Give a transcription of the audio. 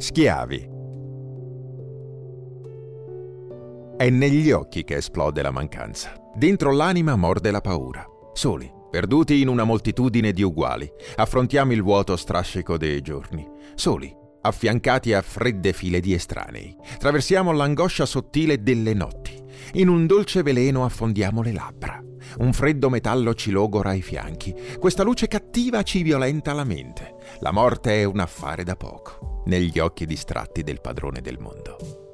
Schiavi. È negli occhi che esplode la mancanza. Dentro l'anima morde la paura. Soli, perduti in una moltitudine di uguali, affrontiamo il vuoto strascico dei giorni. Soli, affiancati a fredde file di estranei. Traversiamo l'angoscia sottile delle notti. In un dolce veleno affondiamo le labbra. Un freddo metallo ci logora i fianchi. Questa luce cattiva ci violenta la mente. La morte è un affare da poco, negli occhi distratti del padrone del mondo.